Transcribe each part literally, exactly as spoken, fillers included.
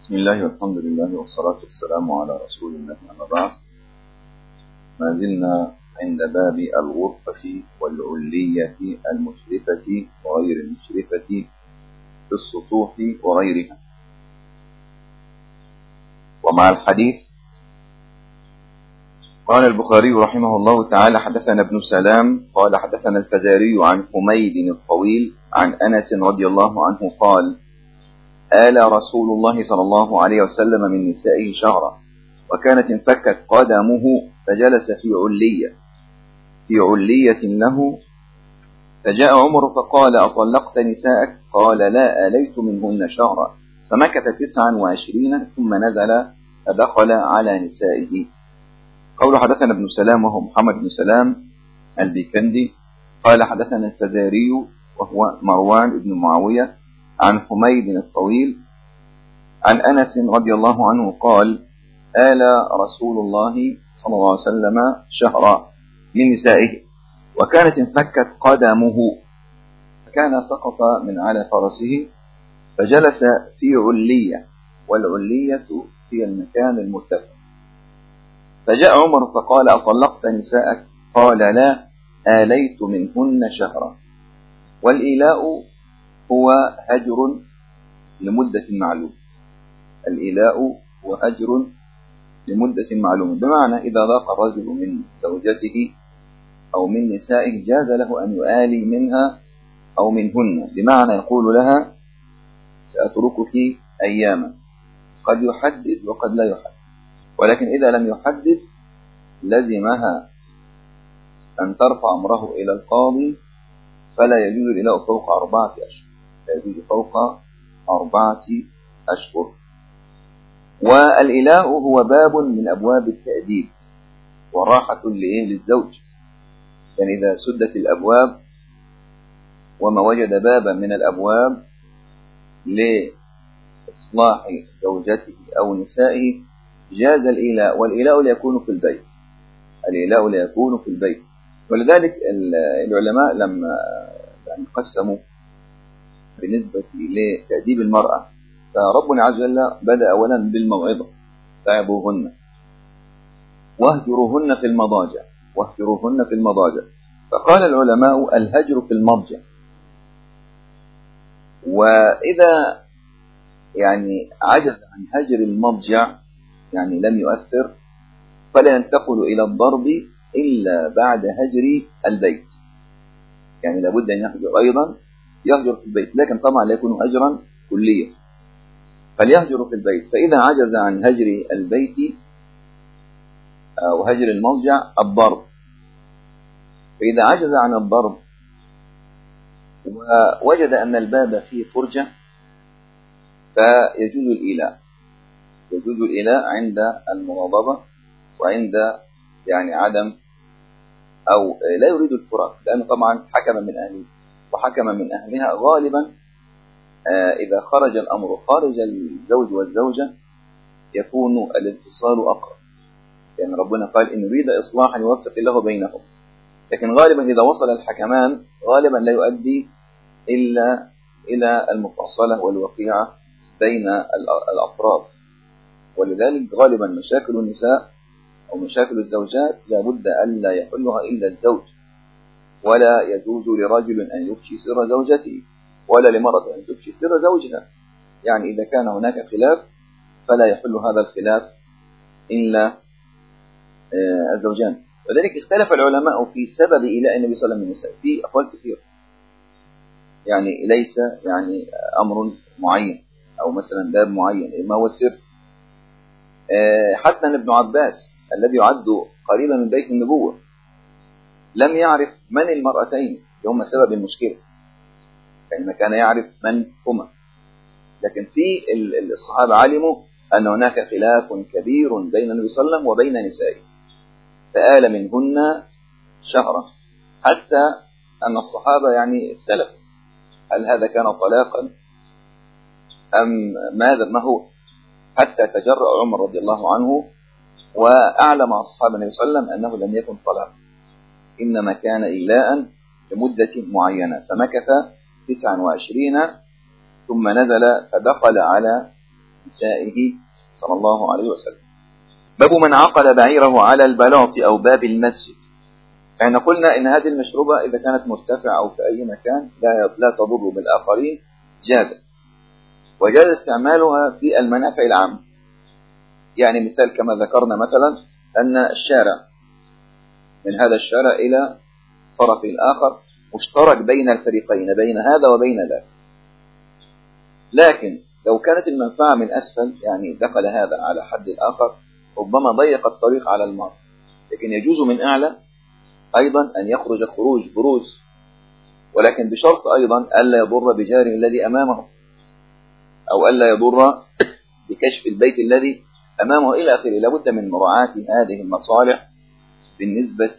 بسم الله والحمد لله والصلاة والسلام على رسول الله أما بعد. ما زلنا عند باب الغرفة والعلية المشرفة وغير المشرفة في السطوح وغيرها. ومع الحديث قال البخاري رحمه الله تعالى: حدثنا ابن سلام قال حدثنا الفزاري عن حميد الطويل عن أنس رضي الله عنه قال: آل رسول الله صلى الله عليه وسلم من نسائه شهرا، وكانت انفكت قدمه فجلس في علية في علية له، فجاء عمر فقال: أطلقت نساءك؟ قال: لا، آليت منهن شهرا. فمكث تسعا وعشرين ثم نزل فدخل على نسائه. قول حدثنا ابن سلام وهو محمد بن سلام البيكندي قال حدثنا الفزاري وهو مروان بن معاوية عن حميد الطويل عن أنس رضي الله عنه قال: آل رسول الله صلى الله عليه وسلم شهرا من نسائه، وكانت انفكت قدمه، كان سقط من على فرسه فجلس في علية، والعلية هي المكان المرتفع. فجاء عمر فقال: أطلقت نساءك؟ قال: لا، آليت منهن شهرا. والإيلاء هو هجر لمدة معلوم. الإيلاء هو هجر لمدة معلومة، بمعنى إذا ضاق الرجل من زوجته أو من نسائه جاز له أن يآلي منها أو منهن، بمعنى يقول لها: سأتركك أياما. قد يحدد وقد لا يحدد، ولكن إذا لم يحدد لزمها أن ترفع أمره إلى القاضي، فلا يجوز الإيلاء فوق أربعة أشهر، لا يجوز فوق أربعة أشهر. والإيلاء هو باب من أبواب التأديب وراحة للزوج، يعني إذا سدت الأبواب وما وجد بابا من الأبواب لإصلاح زوجته أو نسائه جاز الإيلاء، والإيلاء لا يكون في البيت، الإيلاء لا يكون في البيت. ولذلك العلماء لما قسموا بالنسبة لتأديب المرأة، فربنا عز وجل بدأ أولا بالموعظة: تعظوهن واهجروهن في المضاجع واهجروهن في المضاجع. فقال العلماء: الهجر في المضجع، وإذا يعني عجز عن هجر المضجع يعني لم يؤثر، فلا ينتقل إلى الضرب إلا بعد هجر البيت، يعني لابد أن يهجر أيضا، يهجر في البيت، لكن طبعا لا يكون هجرا كليا، فليهجر في البيت. فإذا عجز عن هجر البيت أو هجر المضجع الضرب، فإذا عجز عن الضرب ووجد أن الباب فيه فرجة فيجوز الإيلاء، يجوز الإيلاء عند المغاضبة وعند يعني عدم أو لا يريد الفراق، لأنه طبعا حكم من أهله وحكم من أهلها. غالبا إذا خرج الأمر خارج الزوج والزوجة يكون الانفصال أقرب، يعني ربنا قال: إن يريد إصلاحا يوفق الله بينهم. لكن غالبا إذا وصل الحكمان غالبا لا يؤدي إلا إلى المفاصلة والوقيعة بين الأطراف. ولذلك غالبا مشاكل النساء أو مشاكل الزوجات لابد ألا يحلها إلا الزوج، ولا يجوز لرجل أن يفشي سر زوجته ولا لمرأة أن تفشي سر زوجها. يعني إذا كان هناك خلاف فلا يحل هذا الخلاف إلا الزوجان. وذلك اختلف العلماء في سبب إيلاء النبي صلى الله عليه وسلم في أقوال كثيرة، يعني ليس يعني أمر معين أو مثلا باب معين، ما هو السر. حتى ابن عباس الذي يعد قريبا من بيت النبوة لم يعرف من المرأتين هم سبب المشكلة، فإن كان يعرف من هما، لكن في الصحابة علموا أن هناك خلاف كبير بين النبي صلى الله عليه وسلم وبين نسائه، فآل منهن شهرا، حتى أن الصحابة يعني اختلفوا هل هذا كان طلاقا أم ماذا ما هو، حتى تجرأ عمر رضي الله عنه وأعلم أصحاب النبي صلى الله عليه وسلم أنه لم يكن طلاق، إنما كان إيلاء لمدة معينة. فمكث تسعا وعشرين ثم نزل فدخل على نسائه صلى الله عليه وسلم. باب من عقل بعيره على البلاط أو باب المسجد. احنا قلنا إن هذه المشروبة إذا كانت مرتفعة أو في أي مكان لا لا تضر بالآخرين جاز، وجاز استعمالها في المنافع العامة. يعني مثال كما ذكرنا مثلا أن الشارع من هذا الشارع إلى طرف الآخر مشترك بين الفريقين، بين هذا وبين ذاك، لكن لو كانت المنفعة من أسفل، يعني دخل هذا على حد الآخر، ربما ضيق الطريق على المار، لكن يجوز من أعلى أيضا أن يخرج خروج بروز، ولكن بشرط أيضا ألا يضر بجاره الذي أمامه، أو ألا يضر بكشف البيت الذي أمامه إلى آخره. لابد من مراعاة هذه المصالح بالنسبة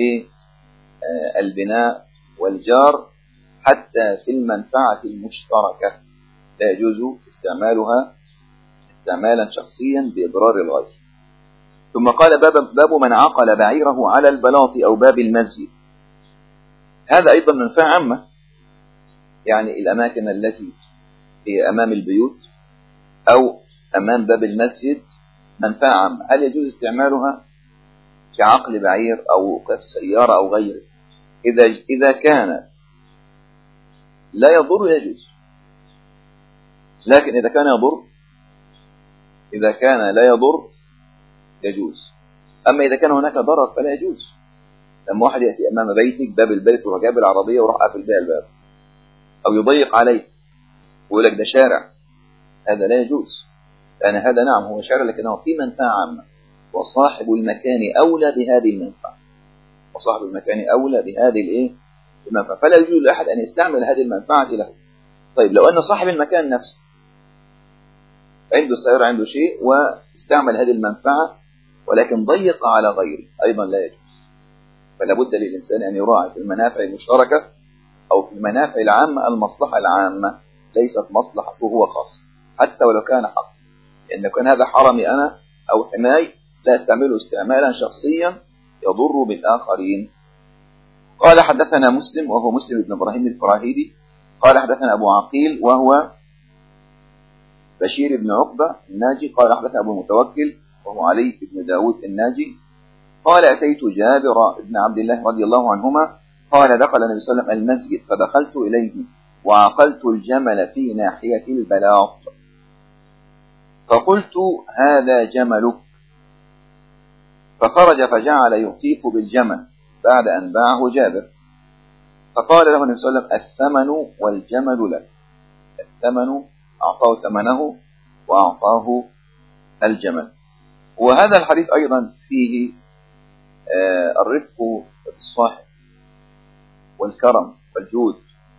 للبناء والجار حتى في المنفعة المشتركة لا يجوز استعمالها استعمالا شخصيا بإضرار الغير. ثم قال باب, باب من عقل بعيره على البلاط أو باب المسجد. هذا أيضا منفعة عامة، يعني الأماكن التي هي أمام البيوت أو أمام باب المسجد منفعة عامة. هل يجوز استعمالها كعقل بعير أو كسيارة أو غيره؟ إذا إذا كان لا يضر يجوز، لكن إذا كان يضر إذا كان لا يضر يجوز. أما إذا كان هناك ضرر فلا يجوز. لما واحد يأتي أمام بيتك باب البيت وراح جايب العربية وراح قافل بها الباب، أو يضيق عليك ويقول لك ده شارع، هذا لا يجوز، لأن يعني هذا نعم هو شارع لكنه في منفعة عامة، وصاحب المكان أولى بهذه المنفعة، وصاحب المكان أولى بهذه الإيه المنفعة، فلا يجوز لأحد أن يستعمل هذه المنفعة له. طيب لو أن صاحب المكان نفسه عنده سيارة عنده شيء واستعمل هذه المنفعة ولكن ضيق على غيره أيضا لا يجوز. فلا بد للإنسان أن يراعي في المنافع المشتركة أو في المنافع العامة المصلحة العامة، ليست مصلحته هو خاص حتى ولو كان حق، لأن كان هذا حرمي أنا أو حماي لا استعمله استعمالا شخصيا يضر بالآخرين. قال حدثنا مسلم وهو مسلم بن إبراهيم الفراهيدي قال حدثنا أبو عقيل وهو بشير بن عقبة الناجي قال حدثنا أبو المتوكل وهو علي بن داود الناجي قال أتيت جابر بن عبد الله رضي الله عنهما قال دخل النبي صلى الله عليه وسلم المسجد فدخلت إليه وعقلت الجمل في ناحية البلاط فقلت هذا جملك، فخرج فجعل يطيف بالجمل بعد أن باعه جابر، فقال له النبي صلى الله عليه وسلم الثمن والجمل لك. الثمن أعطاه ثمنه وأعطاه الجمل. وهذا الحديث أيضا فيه الرفق بالصاحب والكرم والجود،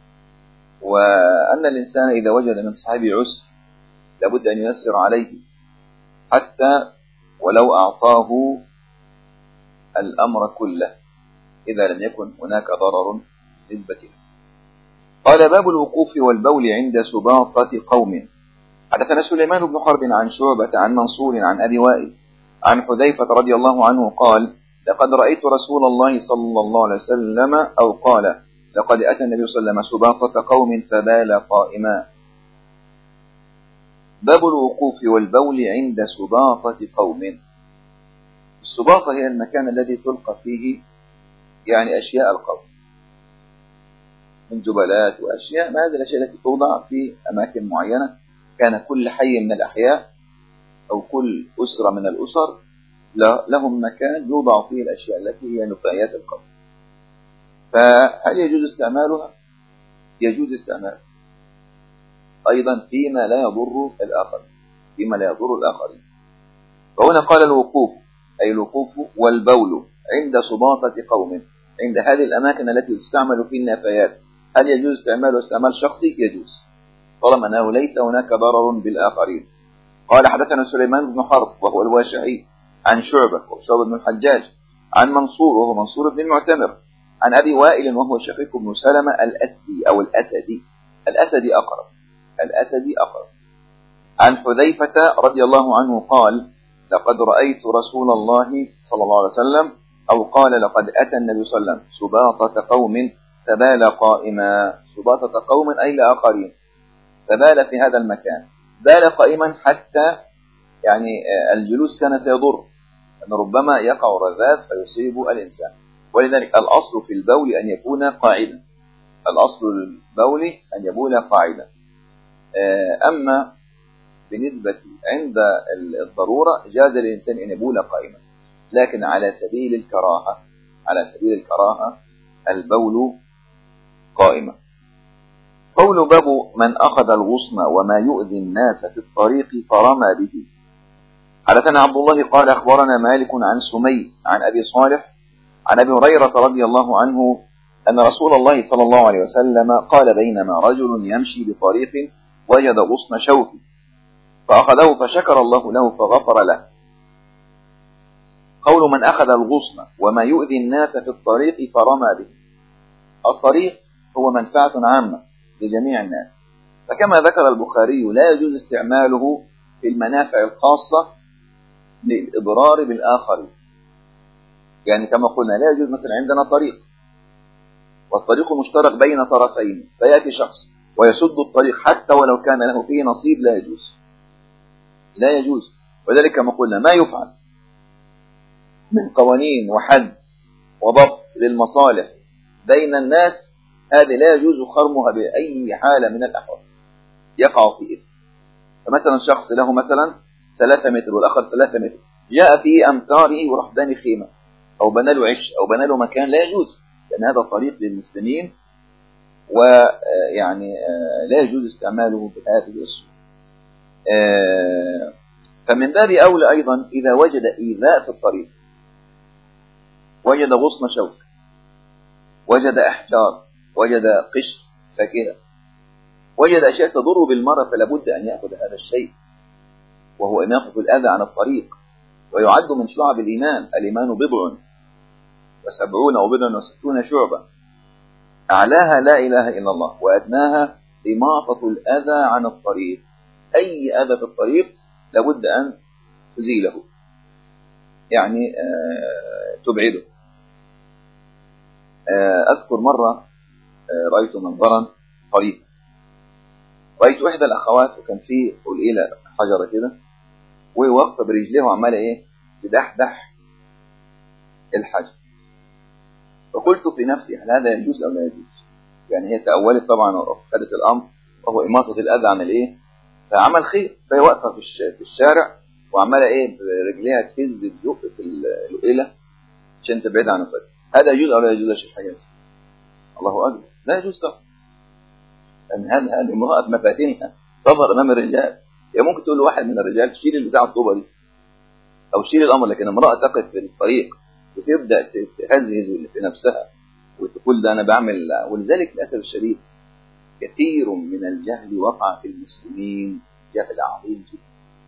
وأن الإنسان إذا وجد من صاحبه عسر لابد أن ييسر عليه حتى ولو أعطاه الأمر كله إذا لم يكن هناك ضرر نسبة له. قال باب الوقوف والبول عند سباطة قوم. حدثنا سليمان بن حرب عن شعبة عن منصور عن أبي وائل عن حذيفة رضي الله عنه قال لقد رأيت رسول الله صلى الله عليه وسلم أو قال لقد أتى النبي صلى الله عليه وسلم سباطة قوم فبال قائما. باب الوقوف والبول عند سباطة قوم. السباطة هي المكان الذي تلقى فيه يعني أشياء القوم من جبلات وأشياء، ما هذه الأشياء التي توضع في أماكن معينة. كان كل حي من الأحياء أو كل أسرة من الأسر لهم مكان يوضع فيه الأشياء التي هي نفايات القوم. فهل يجوز استعمالها؟ يجوز استعمالها أيضا فيما لا يضر الآخرين، فيما لا يضر الآخرين. فهنا قال الوقوف أي الوقوف والبول عند سباطة قوم، عند هذه الأماكن التي تستعمل في النفايات. هل يجوز استعماله استعمال شخصي؟ يجوز طالما أنه ليس هناك ضرر بالآخرين. قال حدثنا سليمان بن حرب وهو الواشعي عن شعبة وشعبة بن الحجاج عن منصور وهو منصور بن المعتمر عن أبي وائل وهو شقيق بن سلمة الأسدي أو الأسدي الأسدي أقرب الأسدي أقرب عن حذيفة رضي الله عنه قال لقد رأيت رسول الله صلى الله عليه وسلم أو قال لقد أتى النبي صلى الله عليه وسلم سباطة قوم فبال قائما. سباطة قوم أي لآخرين، فبال في هذا المكان بال قائما حتى يعني الجلوس كان سيضر، أن ربما يقع رذاذ فيصيب الإنسان. ولذلك الأصل في البول أن يكون قاعدا، الأصل البول أن يبول قاعدا. أما بالنسبة عند الضرورة جاز للإنسان أن يبول قائما، لكن على سبيل الكراهة، على سبيل الكراهة البول قائما. قول باب من أخذ الغصن وما يؤذي الناس في الطريق فرمى به. حدثنا عبد الله قال أخبرنا مالك عن سمي عن أبي صالح عن أبي هريرة رضي الله عنه أن رسول الله صلى الله عليه وسلم قال بينما رجل يمشي بطريق وجد غصن شوك فأخذه فشكر الله له فغفر له. قول من أخذ الغصن وما يؤذي الناس في الطريق فرمى به. الطريق هو منفعة عامة لجميع الناس، فكما ذكر البخاري لا يجوز استعماله في المنافع الخاصة للإضرار بالآخرين. يعني كما قلنا لا يجوز مثلا عندنا طريق والطريق مشترك بين طرفين، فيأتي شخص ويسد الطريق حتى ولو كان له فيه نصيب، لا يجوز، لا يجوز. وذلك كما قلنا ما يفعل من قوانين وحد وضبط للمصالح بين الناس هذه لا يجوز خرمها بأي حالة من الأحوال، يقع في إثم. فمثلا شخص له مثلا ثلاثة متر والآخر ثلاثة متر، جاء في أمتاره وراح بني خيمة أو بنى له عش أو بنى له مكان، لا يجوز، لأن هذا طريق للمسلمين ويعني لا يجوز استعماله بهذه الصورة. فمن باب أولى أيضا إذا وجد إيذاء في الطريق، وجد غصن شوك، وجد أحجار، وجد قشر فاكهة، وجد أشياء تضر بالمرء، فلا بد أن يأخذ هذا الشيء، وهو إماطة الأذى عن الطريق، ويعد من شعب الإيمان. الإيمان بضع وسبعون أو بضع وستون شعبة، أعلاها لا إله إلا الله وأدناها إماطة الأذى عن الطريق. أي أذى في الطريق لابد أن تزيله، يعني آه تبعده. آه أذكر مرة آه رأيت منظرا طريقا، رأيت إحدى الأخوات وكان في قليلة حجرة كده ووقف برجليه وعمال إيه تدحدح الحجر، فقلت في نفسي هل هذا يجوز أو لا يجوز؟ يعني هي تأولت طبعا وأخذت الأمر وهو إماطة الأذى عن الإيه، فعمل خير، فهي واقفة في الشارع وعمالة إيه برجليها تهز الزق في القليلة عشان تبعد عن الطريق. هذا يجوز أو لا يجوز يا شيخ حجاز؟ الله أكبر، لا يجوز طبعا، لأن هذه هذه امرأة مفاتنها تظهر أمام الرجال. يعني ممكن تقول لواحد من الرجال شيل البتاع الطوبة دي أو شيل الأمر، لكن امرأة تقف في الطريق وتبدأ تهزهز في نفسها وتقول ده أنا بعمل. ولذلك للأسف الشديد كثير من الجهل وقع في المسلمين، جهل عظيم جدا.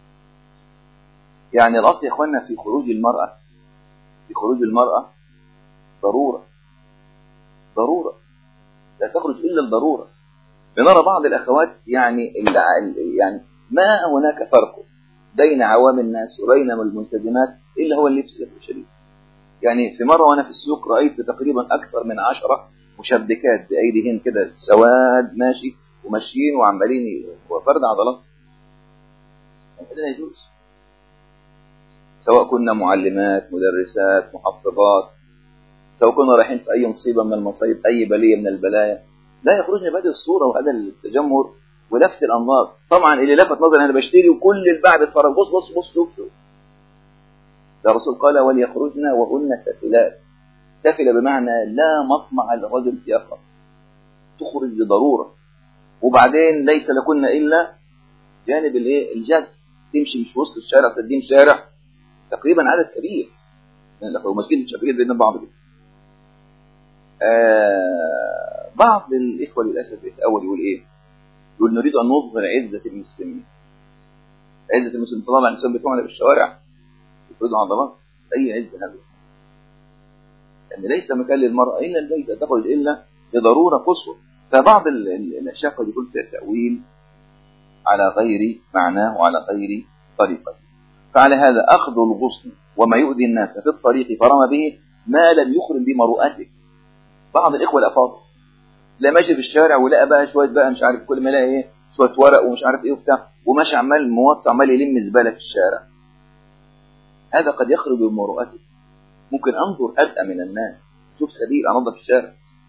يعني الأصل يا إخواننا في خروج المرأة، في خروج المرأة ضرورة، ضرورة لا تخرج إلا الضرورة. بنرى بعض الأخوات يعني يعني ما هناك فرق بين عوام الناس وبين الملتزمات إلا هو اللبس للأسف الشديد. يعني في مرة وأنا في السوق رأيت تقريبا أكثر من عشرة مشبكات بأيديهن كده سواد ماشي وماشيين وعمالين وفرد عضلات. هذا لا يجوز، سواء كنا معلمات، مدرسات، محفظات، سواء كنا رايحين في أي مصيبة من المصايب، أي بلية من البلايا، لا يخرجنا بهذه الصورة وهذا التجمهر ولفت الأنظار. طبعا اللي لفت نظري أنا بشتري وكل الباع بيتفرج، بص بص بص شوف شوف. ده الرسول قال وليخرجنا وهن تافلات. تافلة بمعنى لا مطمع للرجل فيها، تخرج لضرورة، وبعدين ليس لكن إلا جانب الايه الجد، تمشي مش وسط الشارع سدين شارع تقريبا عدد كبير من الأخوة مسكين مشابهين بين بعض كده. آه بعض الإخوة للأسف الأول يقول إيه؟ يقول نريد أن نظهر عزة المسلمين، عزة المسلمين. طبعا الإنسان بتوعنا في الشوارع يفرضوا عضلات، أي عزة هذا؟ يعني ليس مكان للمرأة إلا البيت، تخرج إلا لضرورة قصوى. فبعض الأشياء قد يكون فيها تأويل على غير معناه وعلى غير طريقته. فعلى هذا أخذ الغصن وما يؤذي الناس في الطريق فرمى به ما لم يخرم بمروءته. بعض الإخوة الأفاضل لا ماشي في الشارع ولقى بقى شوية بقى مش عارف كل ما لاقي إيه شويه ورق ومش عارف ايه وبتاع، وماشي عمال موطي عمال يلم زباله في الشارع. هذا قد يخرج بمروءته. ممكن انظر ادأى من الناس، شوف سبيل انظف الشارع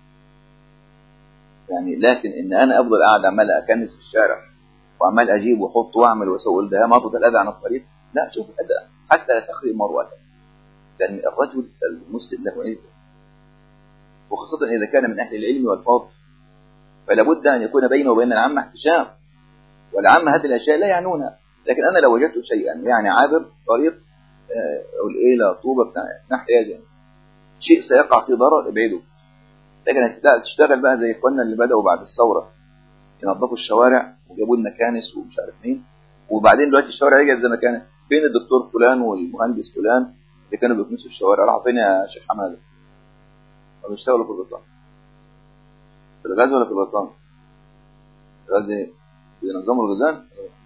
يعني، لكن ان انا افضل قاعد عمال اكنس في الشارع وعمال اجيب واحط واعمل واسوي ده ماطط الاذى عن الطريق، لا، شوف ادأى حتى لا تخرج مروءته. لان الرجل المسلم له عزه، وخاصه اذا كان من اهل العلم والفضل، فلا بد ان يكون بينه وبين العامه احتشام، والعامه هذه الاشياء لا يعنونها. لكن انا لو وجدت شيئا يعني عابر طريق او الايه طوبه بتاع ناحيه شيء سيقع فيه ضرر ابعده. لكن انت تشتغل بقى زي اخواننا اللي بداوا بعد الثوره ينظفوا الشوارع وجابوا لنا كانس ومش عارف مين، وبعدين دلوقتي الشوارع رجعت زي ما كانت. فين الدكتور فلان والمهندس فلان اللي كانوا بيكنسوا الشوارع؟ راحوا فين يا شيخ حماده؟ ولا بيشتغلوا في البطان؟ في الغاز ولا في البطان؟ الغاز بينظموا الغزال.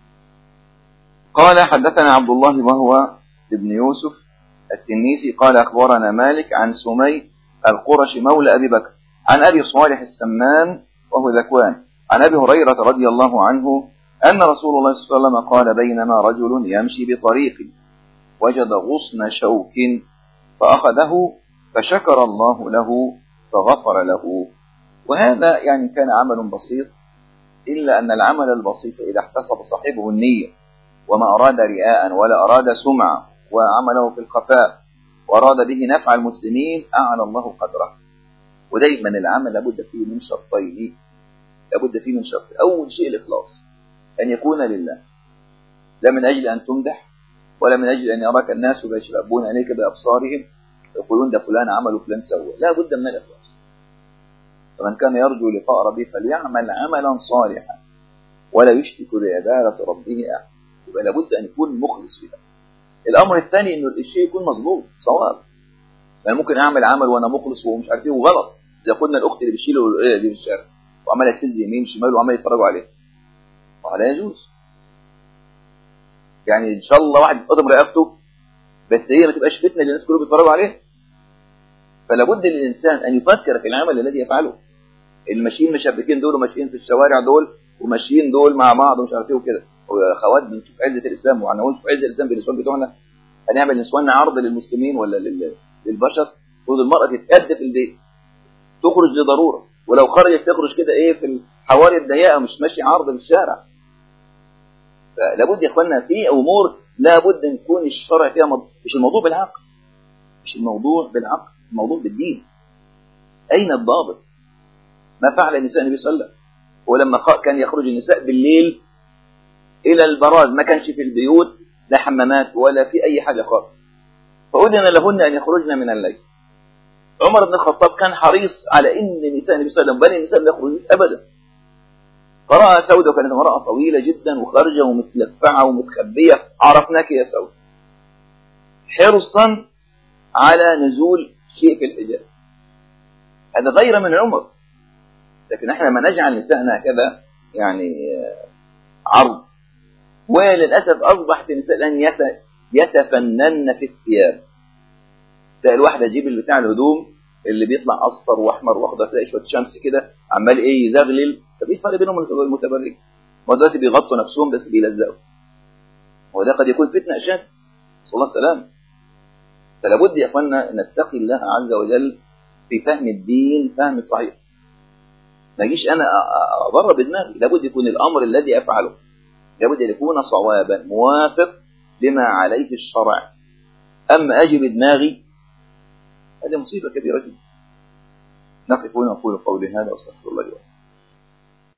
قال حدثنا عبد الله وهو ابن يوسف التنيسي قال أخبرنا مالك عن سمي القرشي مولى أبي بكر عن أبي صالح السمان وهو ذكوان عن أبي هريرة رضي الله عنه أن رسول الله صلى الله عليه وسلم قال بينما رجل يمشي بطريق وجد غصن شوك فأخذه فشكر الله له فغفر له. وهذا يعني كان عمل بسيط، إلا أن العمل البسيط إذا احتسب صاحبه النية وما أراد رياء ولا أراد سمعة وعمله في الخفاء وأراد به نفع المسلمين أعلى الله قدره. ودايما العمل لابد فيه من شرطين، لابد فيه من شرط. أول شيء الإخلاص، أن يكون لله، لا من أجل أن تمدح ولا من أجل أن يراك الناس ويشربون عليك بأبصارهم يقولون ده فلان عمل وفلان سوى. لا بد من الإخلاص. فمن كان يرجو لقاء ربه فليعمل عملا صالحا ولا يشرك بعبادة ربه أحد. يبقى لابد أن يكون مخلص في ذلك. الأمر الثاني إنه الشيء يكون مظبوط صواب. يعني ممكن أعمل عمل وأنا مخلص ومش عارف إيه وغلط، زي قلنا الأخت اللي بتشيله الرؤية دي في الشارع وعمالة تهز يمين شمال وعمال يتفرجوا عليه، ولا يجوز. يعني إن شاء الله واحد يتقدم رقبته، بس هي ما تبقاش فتنة للناس كلهم بيتفرجوا عليه. فلا بد للإنسان أن يفكر في العمل الذي يفعله. الماشيين مشبكين دول وماشيين في الشوارع دول وماشيين دول مع بعض ومش عارف ايه وكده، واخوات بنشوف عزه الاسلام وهنقول في عزه الاسلام بالنسوان بتوعنا، هنعمل نسواننا عرض للمسلمين ولا للبشر؟ خد المراه تتأدى في البيت، تخرج لضروره، ولو خرجت تخرج كده ايه في الحواري الضيقه، مش ماشي عرض في الشارع. فلابد يا اخوانا في امور لابد ان يكون الشرع فيها مض... مش الموضوع بالعقل، مش الموضوع بالعقل، الموضوع بالدين. اين الضابط؟ ما فعل النساء النبي صلى الله عليه وسلم؟ ولما كان يخرج النساء بالليل إلى البراز ما كانش في البيوت لا حمامات ولا في أي حاجة خالص، فأذن لهن أن يخرجن من الليل. عمر بن الخطاب كان حريص على إن نساء النبي صلى الله عليه وسلم بني النساء لا يخرجن أبدا. فرأى سودة وكانت امرأة طويلة جدا وخارجة ومتلفعة ومتخبية، عرفناك يا سودة، حرصا على نزول شيء في الحجاب. هذا غير من عمر. لكن احنا ما نجعل نسائنا هكذا يعني عرض. وللأسف أصبحت النساء الآن يتفنن في الثياب. تلاقي الواحدة تجيب اللي بتاع الهدوم اللي بيطلع أصفر وأحمر وأخضر، تلاقي شوية شمس كده عمال إيه يزغلل. ففي فرق بينهم المتبرج، ودلوقتي بيغطوا نفسهم بس بيلزقوا، وده قد يكون فتنة أشد، صلى الله عليه وسلم. فلا بد يا أخوانا نتقي الله عز وجل في فهم الدين فهم صحيح. ما يجيش أنا أضر بدماغي، لابد يكون الأمر الذي أفعله لابد أن يكون صوابا موافق لما عليه الشرع. أما أجي بدماغي هذه مصيبة كبيرة جدا. نقف ونقول قولي هذا واستغفر الله لي ولكم.